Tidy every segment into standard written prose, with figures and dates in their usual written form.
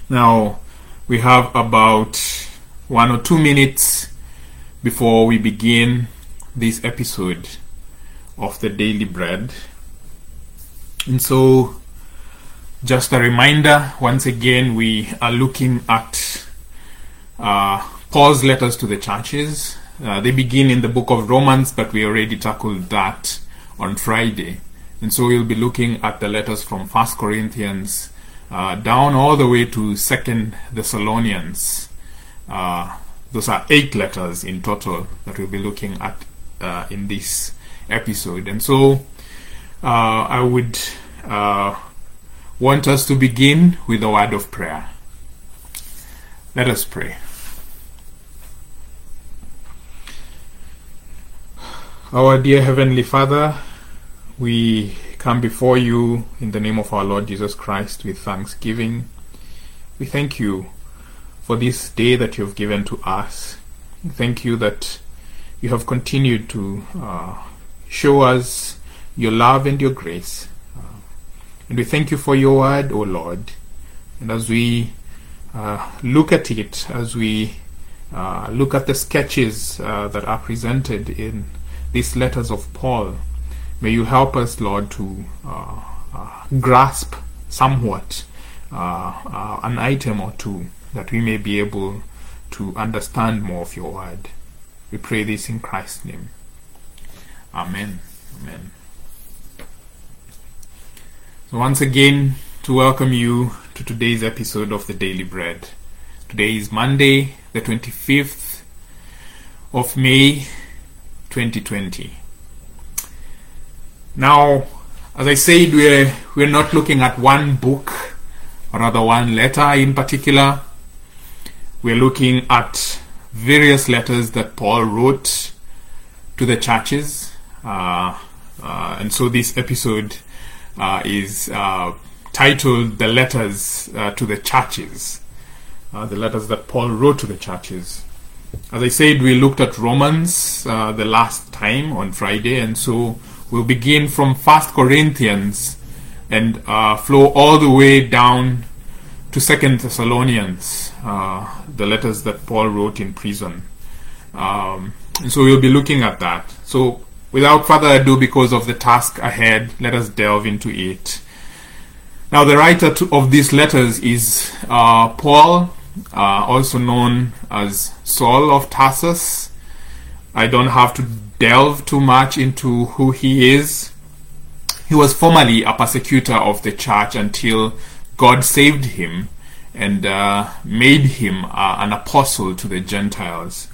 Now, we have about 1 or 2 minutes before we begin this episode of the Daily Bread. And so, just a reminder, once again, we are looking at Paul's letters to the churches. They begin in the book of Romans, but we already tackled that on Friday. And so we'll be looking at the letters from 1 Corinthians down all the way to 2 Thessalonians. Those are 8 letters in total that we'll be looking at in this episode. And so I would want us to begin with a word of prayer. Let us pray. Our dear Heavenly Father, we come before you in the name of our Lord Jesus Christ with thanksgiving. We thank you for this day that you have given to us. We thank you that you have continued to show us your love and your grace. And we thank you for your word, O Lord. And as we look at it, as we look at the sketches that are presented in these letters of Paul, may you help us, Lord, to grasp somewhat an item or two, that we may be able to understand more of your word. We pray this in Christ's name. Amen. Amen. So once again, to welcome you to today's episode of the Daily Bread. Today is Monday, the 25th of May, 2020. Now, as I said, we're not looking at one book, or rather one letter in particular. We're looking at various letters that Paul wrote to the churches. And so this episode is titled The Letters to the Churches. The letters that Paul wrote to the churches. As I said, we looked at Romans the last time on Friday, and so we'll begin from 1 Corinthians and flow all the way down to 2 Thessalonians, the letters that Paul wrote in prison. And so we'll be looking at that. So without further ado, because of the task ahead, let us delve into it. Now, the writer of these letters is Paul, also known as Saul of Tarsus. I don't have to delve too much into who he is. He was formerly a persecutor of the church until God saved him and made him an apostle to the Gentiles.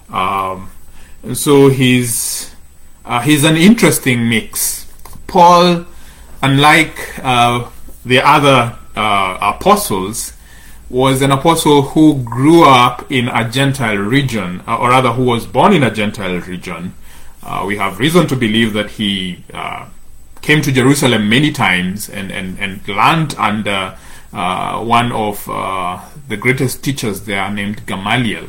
So he's an interesting mix. Paul, unlike the other apostles, was an apostle who grew up in a Gentile region, or rather who was born in a Gentile region. We have reason to believe that he came to Jerusalem many times and learned under one of the greatest teachers there named Gamaliel.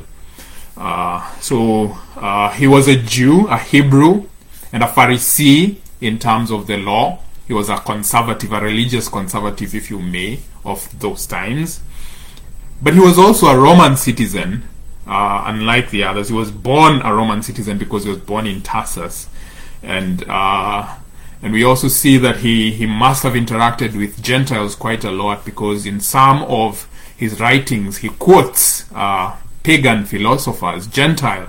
So he was a Jew, a Hebrew, and a Pharisee in terms of the law. He was a conservative, a religious conservative, if you may, of those times. But he was also a Roman citizen, unlike the others. He was born a Roman citizen because he was born in Tarsus. And we also see that he must have interacted with Gentiles quite a lot, because in some of his writings he quotes pagan philosophers, Gentile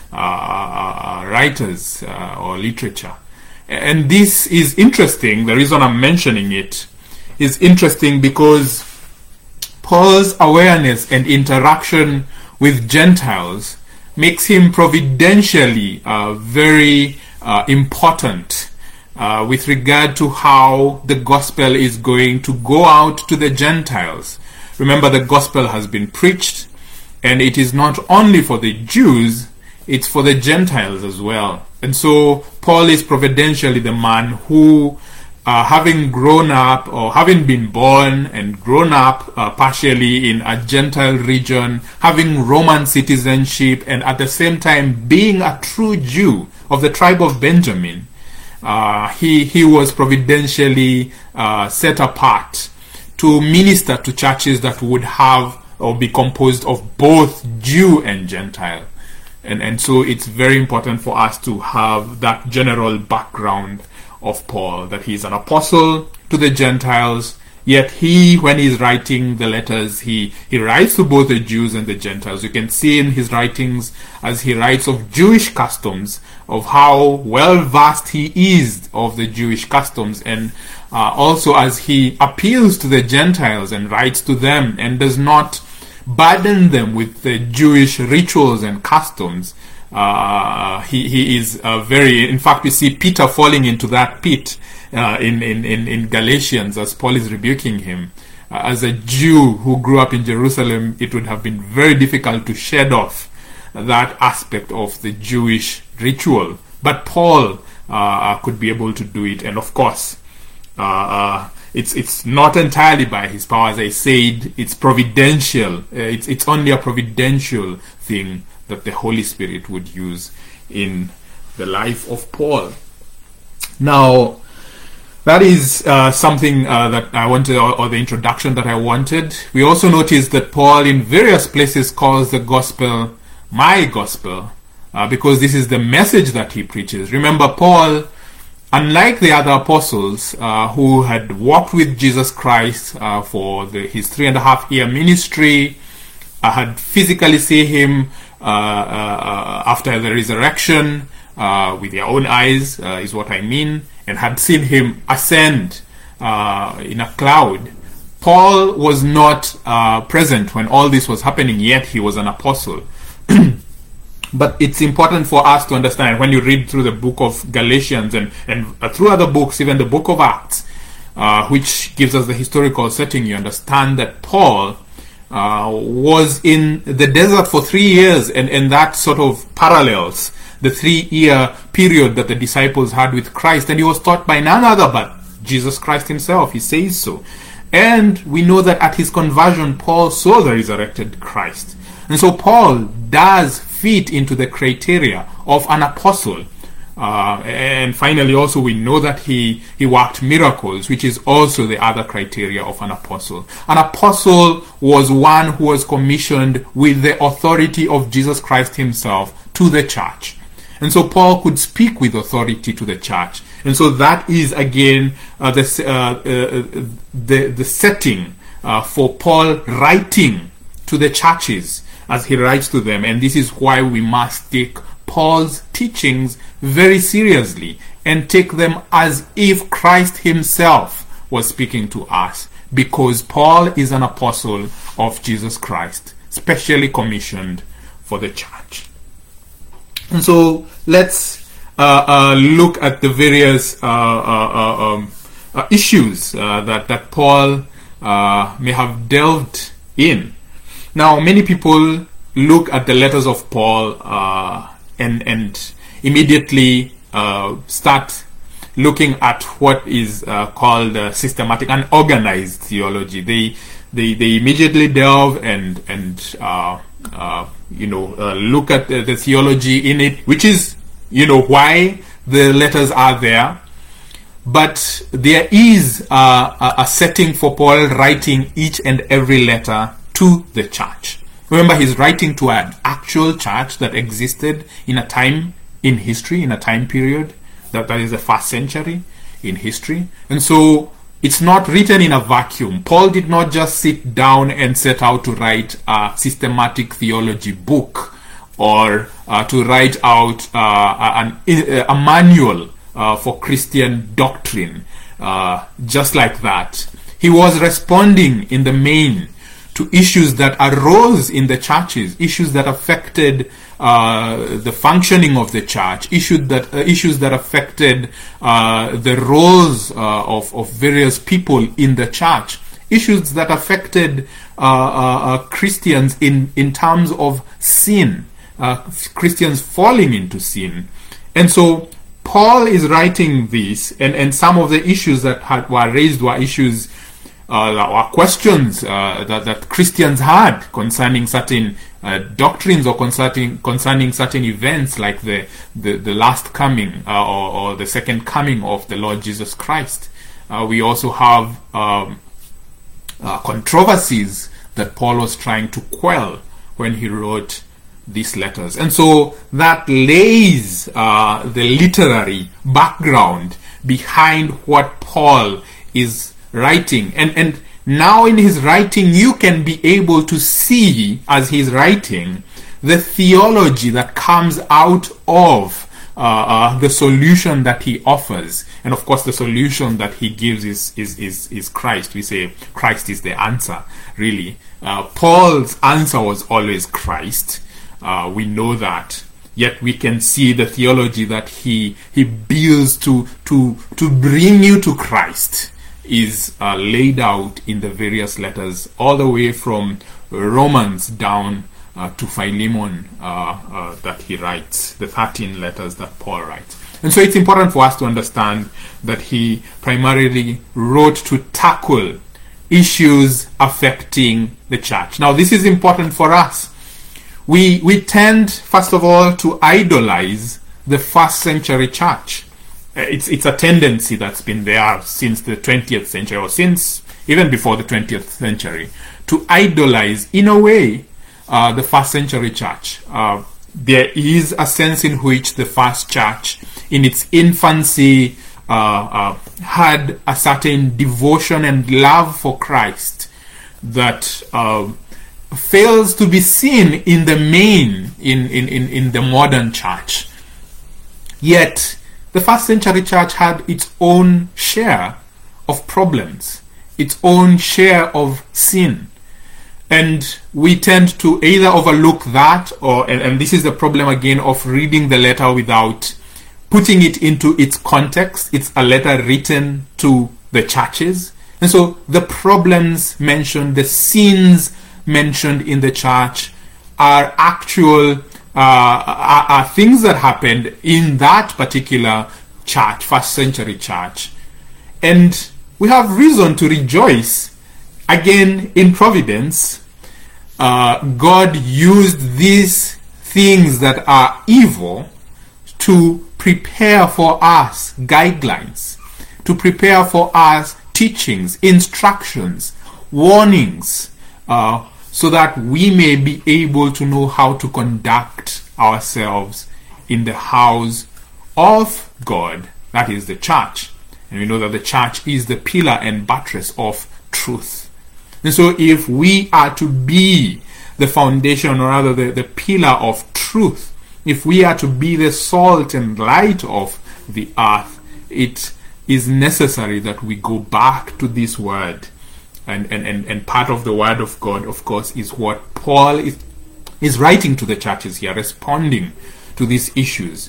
writers or literature. And this is interesting. The reason I'm mentioning it is interesting because Paul's awareness and interaction with Gentiles makes him providentially very important with regard to how the gospel is going to go out to the Gentiles. Remember, the gospel has been preached, and it is not only for the Jews, it's for the Gentiles as well. And so Paul is providentially the man who, having grown up, or having been born and grown up partially in a Gentile region, having Roman citizenship, and at the same time being a true Jew of the tribe of Benjamin, he was providentially set apart to minister to churches that would have or be composed of both Jew and Gentile. And so it's very important for us to have that general background of Paul, that he's an apostle to the Gentiles, yet he, when he's writing the letters, he writes to both the Jews and the Gentiles. You can see in his writings, as he writes of Jewish customs, of how well versed he is of the Jewish customs, and also as he appeals to the Gentiles and writes to them and does not burden them with the Jewish rituals and customs. He is very, in fact, we see Peter falling into that pit in Galatians as Paul is rebuking him. As a Jew who grew up in Jerusalem, it would have been very difficult to shed off that aspect of the Jewish ritual. But Paul could be able to do it, and of course, it's not entirely by his power. As I said, it's providential. It's only a providential thing that the Holy Spirit would use in the life of Paul. Now, that is something that I wanted, or the introduction that I wanted. We also notice that Paul in various places calls the gospel my gospel, because this is the message that he preaches. Remember, Paul, unlike the other apostles who had walked with Jesus Christ for his 3.5-year ministry, had physically seen him after the resurrection with their own eyes, is what I mean, and had seen him ascend in a cloud. Paul was not present when all this was happening, yet he was an apostle. But it's important for us to understand, when you read through the book of Galatians and through other books, even the book of Acts, which gives us the historical setting, you understand that Paul was in the desert for 3 years, and that sort of parallels the 3-year period that the disciples had with Christ, and he was taught by none other but Jesus Christ himself. He says so. And we know that at his conversion, Paul saw the resurrected Christ. And so Paul does fit into the criteria of an apostle. And finally, also, we know that he worked miracles, which is also the other criteria of an apostle. An apostle was one who was commissioned with the authority of Jesus Christ himself to the church. And so Paul could speak with authority to the church. And so that is, again, the setting for Paul writing to the churches as he writes to them. And this is why we must take Paul's teachings very seriously and take them as if Christ himself was speaking to us, because Paul is an apostle of Jesus Christ, specially commissioned for the church. And so let's look at the various issues that Paul may have delved in. Now, many people look at the letters of Paul and immediately start looking at what is called systematic and organized theology. They immediately delve and look at the theology in it, which is, why the letters are there. But there is a setting for Paul writing each and every letter to the church. Remember, he's writing to an actual church that existed in a time in history, in a time period that is the first century in history. And so it's not written in a vacuum. Paul did not just sit down and set out to write a systematic theology book, or to write out a manual for Christian doctrine, just like that. He was responding in the main to issues that arose in the churches, issues that affected the functioning of the church, issues that affected the roles of various people in the church, issues that affected Christians in terms of sin, Christians falling into sin. And so Paul is writing this, and some of the issues that were raised were issues or questions that Christians had concerning certain doctrines, or concerning certain events, like the last coming or the second coming of the Lord Jesus Christ. We also have controversies that Paul was trying to quell when he wrote these letters. And so that lays the literary background behind what Paul is writing. And now in his writing, you can be able to see, as he's writing, the theology that comes out of the solution that he offers. And of course, the solution that he gives is Christ. We say Christ is the answer, really. Paul's answer was always Christ. We know that. Yet we can see the theology that he builds to bring you to Christ is laid out in the various letters, all the way from Romans down to Philemon that he writes, the 13 letters that Paul writes. And so it's important for us to understand that he primarily wrote to tackle issues affecting the church. Now, this is important for us. We tend, first of all, to idolize the first century church. It's a tendency that's been there since the 20th century, or since even before the 20th century, to idolize, in a way, the first century church. There is a sense in which the first church, in its infancy, had a certain devotion and love for Christ that fails to be seen in the main in the modern church. Yet the first century church had its own share of problems, its own share of sin. And we tend to either overlook that, or and this is the problem again of reading the letter without putting it into its context. It's a letter written to the churches. And so the problems mentioned, the sins mentioned in the church are actual are things that happened in that particular church, first century church. And we have reason to rejoice. Again, in providence, God used these things that are evil to prepare for us guidelines, to prepare for us teachings, instructions, warnings, so that we may be able to know how to conduct ourselves in the house of God, that is the church. And we know that the church is the pillar and buttress of truth. And so if we are to be the foundation, or rather the pillar of truth, if we are to be the salt and light of the earth, it is necessary that we go back to this word. And part of the word of God, of course, is what Paul is writing to the churches here, responding to these issues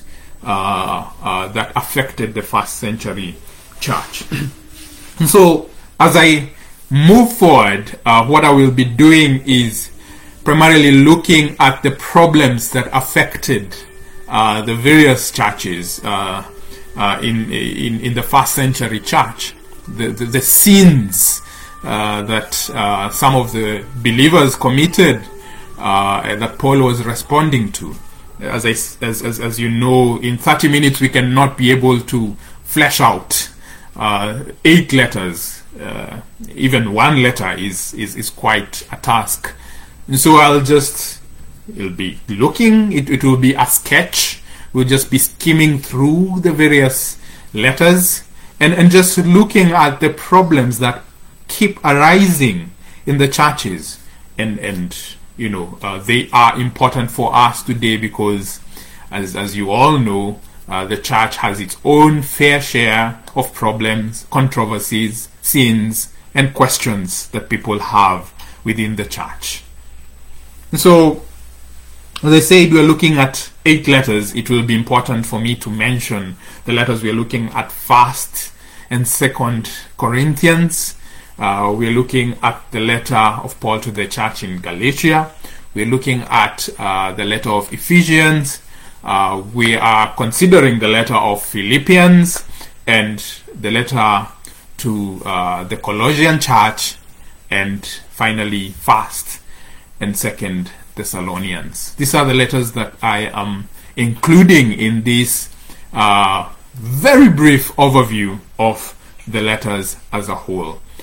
that affected the first century church. And so, as I move forward, what I will be doing is primarily looking at the problems that affected the various churches in the first century church, the sins that some of the believers committed, that Paul was responding to. As you know, in 30 minutes we cannot be able to flesh out 8 letters. Even one letter is quite a task. And so it'll be looking, it will be a sketch. We'll just be skimming through the various letters and just looking at the problems that keep arising in the churches. And you know, they are important for us today because, as you all know, the church has its own fair share of problems, controversies, sins, and questions that people have within the church. And so, as I said, we're looking at 8 letters. It will be important for me to mention the letters we're looking at, 1st and 2nd Corinthians. We're looking at the letter of Paul to the church in Galatia. We're looking at the letter of Ephesians. We are considering the letter of Philippians and the letter to the Colossian church, and finally 1st and 2nd Thessalonians. These are the letters that I am including in this very brief overview of the letters as a whole.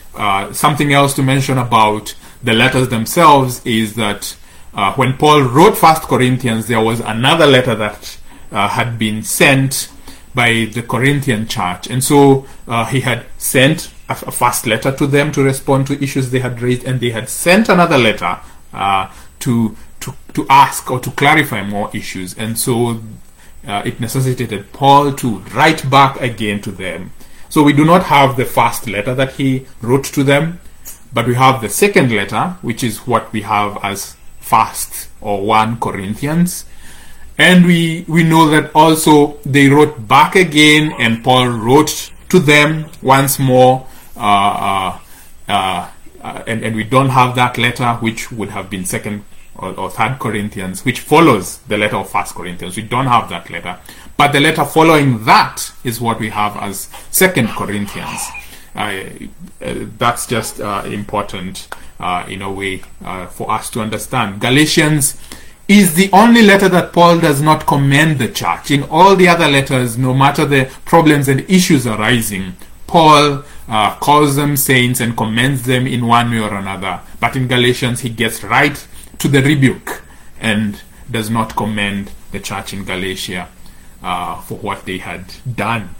Something else to mention about the letters themselves is that when Paul wrote 1 Corinthians, there was another letter that had been sent by the Corinthian church. And so he had sent a first letter to them to respond to issues they had raised, and they had sent another letter to ask or to clarify more issues. And so it necessitated Paul to write back again to them. So we do not have the first letter that he wrote to them, but we have the second letter, which is what we have as 1st or 1 Corinthians. And we know that also they wrote back again, and Paul wrote to them once more, and we don't have that letter, which would have been 2nd or 3rd Corinthians, which follows the letter of 1 Corinthians. We don't have that letter. But the letter following that is what we have as 2nd Corinthians. That's just important in a way for us to understand. Galatians is the only letter that Paul does not commend the church. In all the other letters, no matter the problems and issues arising, Paul calls them saints and commends them in one way or another. But in Galatians, he gets right to the rebuke and does not commend the church in Galatia for what they had done.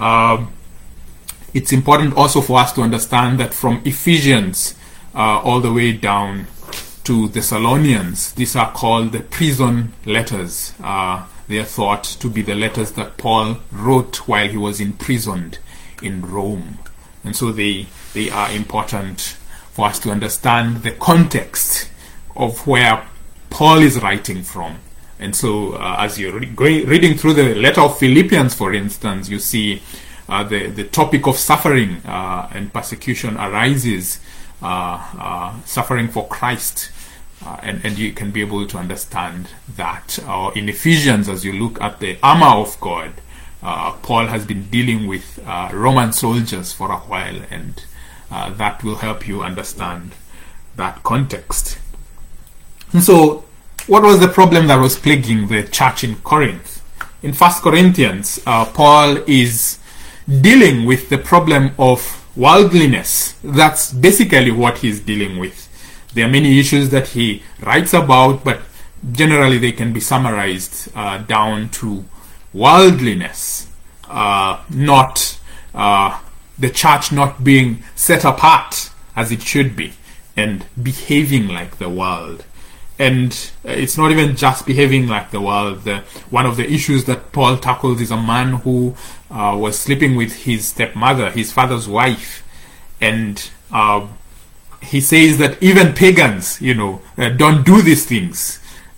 It's important also for us to understand that from Ephesians all the way down to Thessalonians, these are called the prison letters. They are thought to be the letters that Paul wrote while he was imprisoned in Rome. And so they are important for us to understand the context of where Paul is writing from. And so as you're reading through the letter of Philippians, for instance, you see the topic of suffering and persecution arises, suffering for Christ. And you can be able to understand that. In Ephesians, as you look at the armor of God, Paul has been dealing with Roman soldiers for a while, and that will help you understand that context. And so, what was the problem that was plaguing the church in Corinth? In 1 Corinthians, Paul is dealing with the problem of worldliness. That's basically what he's dealing with. There are many issues that he writes about, but generally they can be summarized down to worldliness, not the church not being set apart as it should be and behaving like the world. And it's not even just behaving like the world. One of the issues that Paul tackles is a man who was sleeping with his stepmother, his father's wife, and he says that even pagans, don't do these things.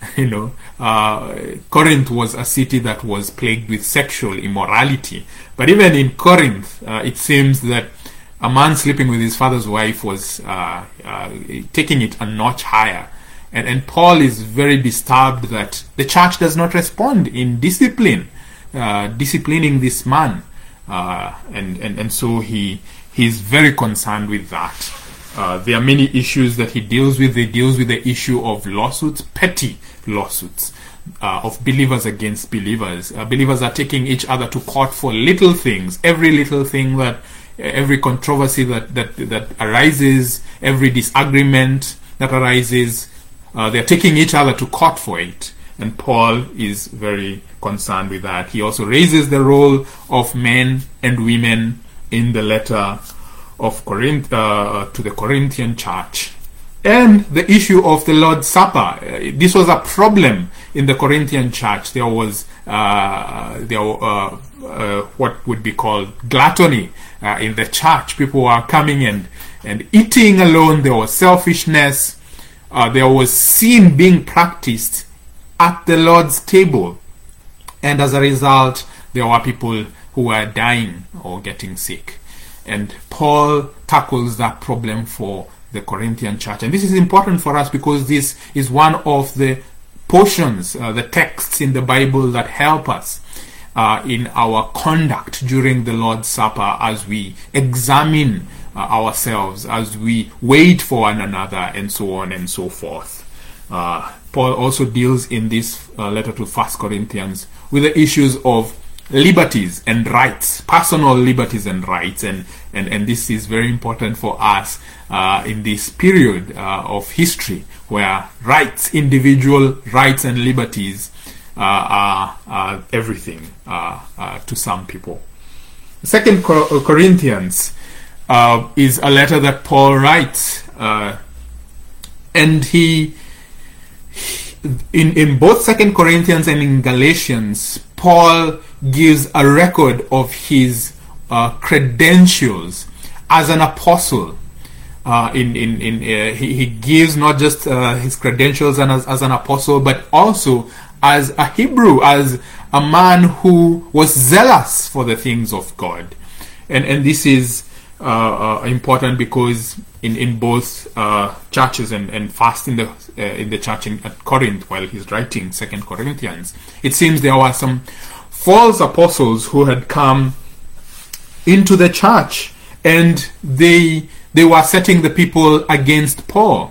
Corinth was a city that was plagued with sexual immorality. But even in Corinth, it seems that a man sleeping with his father's wife was taking it a notch higher. And Paul is very disturbed that the church does not respond in disciplining this man. And so he's very concerned with that. There are many issues that he deals with. He deals with the issue of lawsuits, petty lawsuits, of believers against believers. Believers are taking each other to court for little things. Every little thing every controversy that arises, every disagreement that arises, they're taking each other to court for it. And Paul is very concerned with that. He also raises the role of men and women in the letter of Corinth to the Corinthian church, and the issue of the Lord's Supper. This was a problem in the Corinthian church. There was what would be called gluttony in the church. People were coming and eating alone. There was selfishness. There was sin being practiced at the Lord's table, and as a result, there were people who were dying or getting sick. And Paul tackles that problem for the Corinthian church. And this is important for us because this is one of the portions, the texts in the Bible that help us in our conduct during the Lord's Supper as we examine ourselves, as we wait for one another, and so on and so forth. Paul also deals in this letter to 1 Corinthians with the issues of liberties and rights, personal liberties and rights, and this is very important for us in this period of history where rights, individual rights and liberties are everything to some people. Second Corinthians is a letter that Paul writes, and he in both Second Corinthians and in Galatians, Paul gives a record of his credentials as an apostle. He gives not just his credentials as an apostle, but also as a Hebrew, as a man who was zealous for the things of God. And this is important because in both churches and first in the church at Corinth, while he's writing Second Corinthians, it seems there were some false apostles who had come into the church, and they were setting the people against Paul,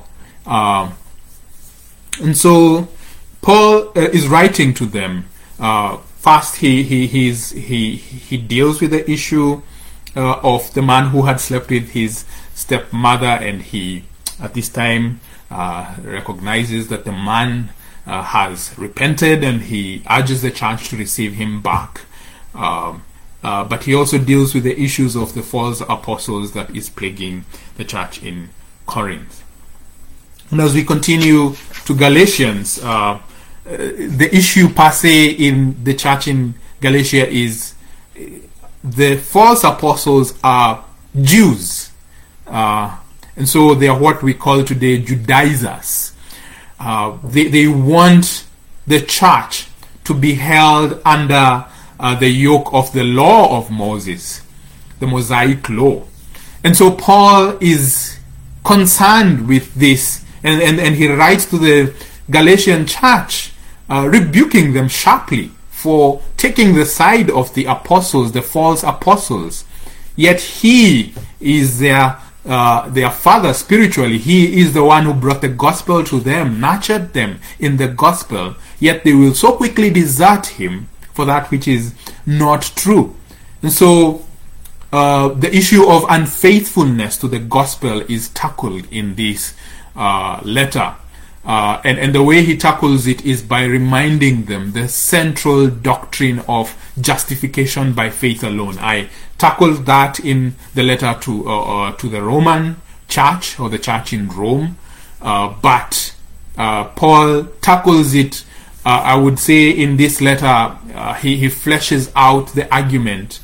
and so Paul is writing to them. First, he deals with the issue of the man who had slept with his stepmother, and he at this time recognizes that the man has repented, and he urges the church to receive him back. But he also deals with the issues of the false apostles that is plaguing the church in Corinth. And as we continue to Galatians, the issue per se in the church in Galatia is the false apostles are Jews, and so they are what we call today Judaizers. They want the church to be held under the yoke of the law of Moses, the Mosaic law. And so Paul is concerned with this, and he writes to the Galatian church, rebuking them sharply for taking the side of the apostles, the false apostles. Yet he is their father spiritually. He is the one who brought the gospel to them, nurtured them in the gospel. Yet they will so quickly desert him for that which is not true. And so the issue of unfaithfulness to the gospel is tackled in this letter. And the way he tackles it is by reminding them the central doctrine of justification by faith alone. I tackled that in the letter to the Roman church, or the church in Rome. But Paul tackles it, I would say, in this letter. He fleshes out the argument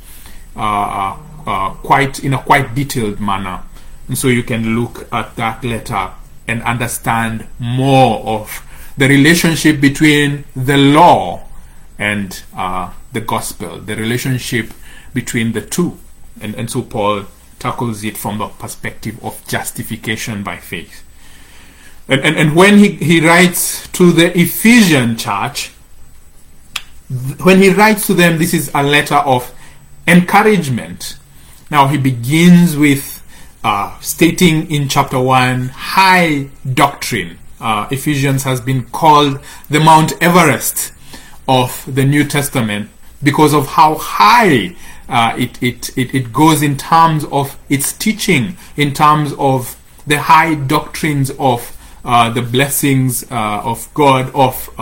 in a quite detailed manner. And so you can look at that letter and understand more of the relationship between the law and the gospel, the relationship between the two. And so Paul tackles it from the perspective of justification by faith. And when he writes to the Ephesian church, when he writes to them, this is a letter of encouragement. Now he begins with stating in chapter 1 high doctrine. Ephesians has been called the Mount Everest of the New Testament because of how high it goes in terms of its teaching, in terms of the high doctrines of the blessings of God, of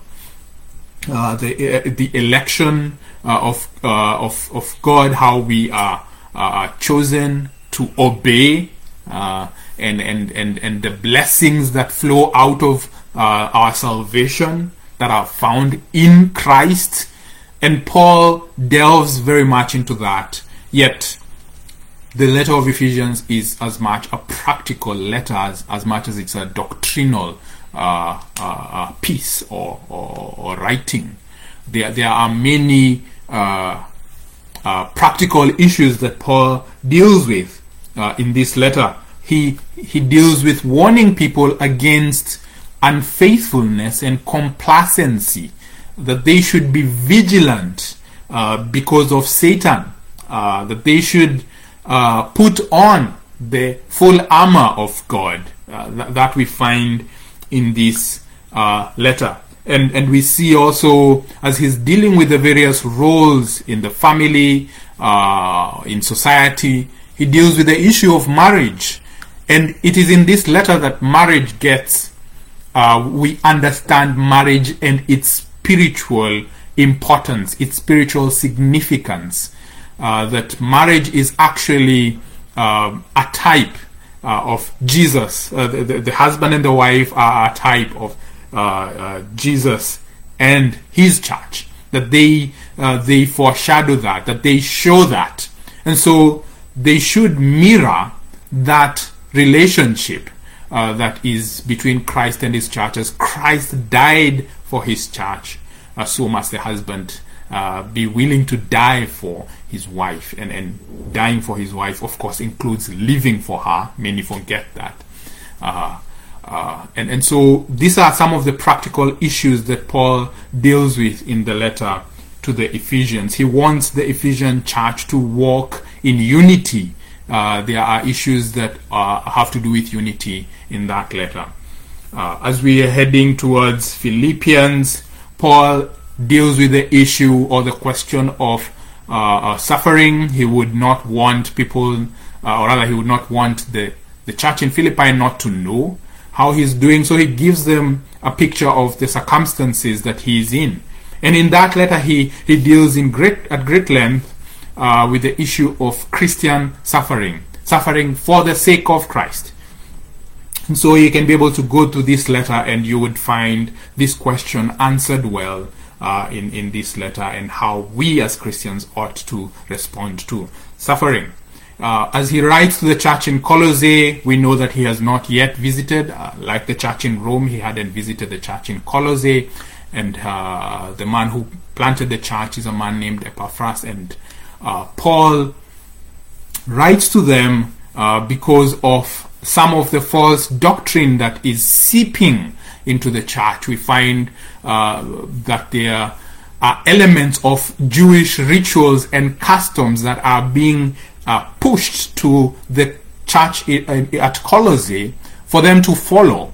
the election of God, how we are chosen to obey, and the blessings that flow out of our salvation that are found in Christ. And Paul delves very much into that. Yet the letter of Ephesians is as much a practical letter as much as it's a doctrinal piece or writing. There are many practical issues that Paul deals with in this letter. He deals with warning people against unfaithfulness and complacency, that they should be vigilant because of Satan, that they should put on the full armor of God that we find in this letter. And we see also, as he's dealing with the various roles in the family, in society, he deals with the issue of marriage. And it is in this letter that marriage gets, we understand marriage and its spiritual importance, its spiritual significance. That marriage is actually a type of Jesus. The husband and the wife are a type of Jesus and his church. That they foreshadow that they show that. And so they should mirror that relationship that is between Christ and his church. As Christ died for his church, so must the husband be willing to die for his wife. And dying for his wife, of course, includes living for her. Many forget that. And so these are some of the practical issues that Paul deals with in the letter to the Ephesians. He wants the Ephesian church to walk in unity. There are issues that have to do with unity in that letter. As we are heading towards Philippians, Paul deals with the issue or the question of suffering. He would not want people, or rather he would not want the church in Philippi not to know how he's doing. So he gives them a picture of the circumstances that he is in. And in that letter he deals at great length with the issue of Christian suffering for the sake of Christ. And so you can be able to go to this letter and you would find this question answered well in this letter, and how we as Christians ought to respond to suffering. As he writes to the church in Colossae, we know that he has not yet visited, like the church in Rome, he hadn't visited the church in Colossae, and the man who planted the church is a man named Epaphras, and Paul writes to them because of some of the false doctrine that is seeping into the church. We find that there are elements of Jewish rituals and customs that are being pushed to the church at Colossae for them to follow.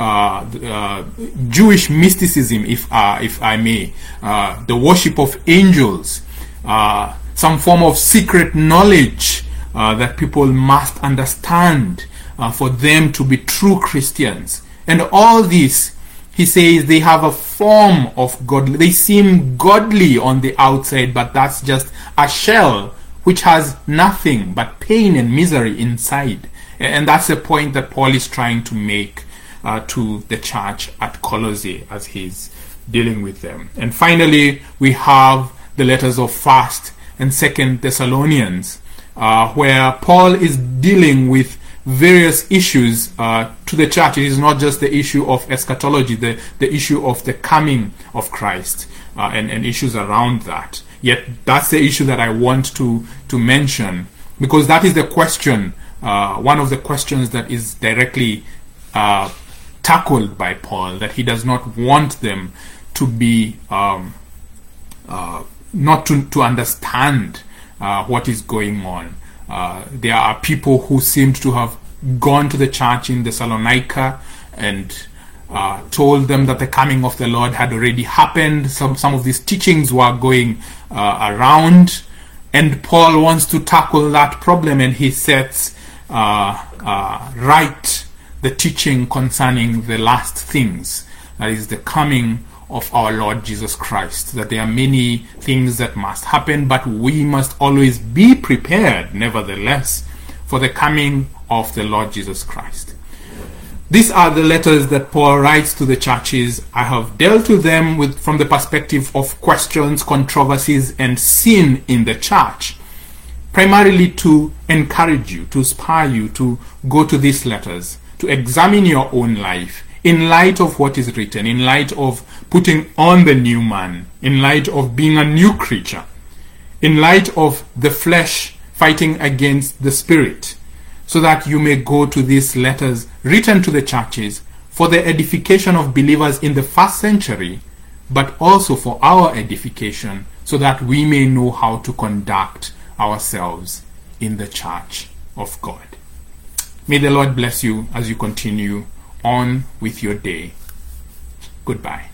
Jewish mysticism, if I may, the worship of angels, some form of secret knowledge that people must understand for them to be true Christians. And all this, he says, they have a form of God. They seem godly on the outside, but that's just a shell which has nothing but pain and misery inside. And that's the point that Paul is trying to make to the church at Colossae as he's dealing with them. And finally, we have the letters of 1st and 2nd Thessalonians, where Paul is dealing with various issues to the church. It is not just the issue of eschatology, the issue of the coming of Christ and issues around that. Yet that's the issue that I want to mention, because that is the question, one of the questions that is directly tackled by Paul, that he does not want them to be not to understand what is going on. There are people who seemed to have gone to the church in Thessalonica and told them that the coming of the Lord had already happened. Some of these teachings were going around, and Paul wants to tackle that problem, and he sets right the teaching concerning the last things, that is the coming of our Lord Jesus Christ, that there are many things that must happen, but we must always be prepared, nevertheless, for the coming of the Lord Jesus Christ. These are the letters that Paul writes to the churches. I have dealt with them from the perspective of questions, controversies, and sin in the church, primarily to encourage you, to inspire you to go to these letters, to examine your own life, in light of what is written, in light of putting on the new man, in light of being a new creature, in light of the flesh fighting against the spirit, so that you may go to these letters written to the churches for the edification of believers in the first century, but also for our edification, so that we may know how to conduct ourselves in the church of God. May the Lord bless you as you continue on with your day. Goodbye.